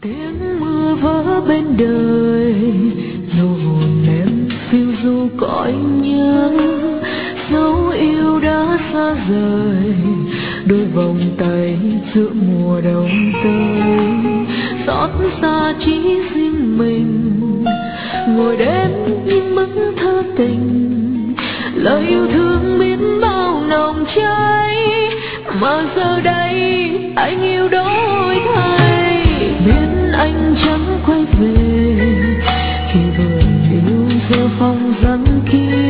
tiếng mưa vỡ bên đời, nụ hôn em phiêu du cõi nhớ, dấu yêu đã xa rời, đôi vòng tay giữa mùa đông tới, xót xa chỉ riêng mình ngồi đêm những bức thơ tình, lời yêu thương biết bao nồng cháy, mà giờ đây anh yêu đổi thay, biết anh chẳng quay về khi vườn yêu giờ phong rắn kia.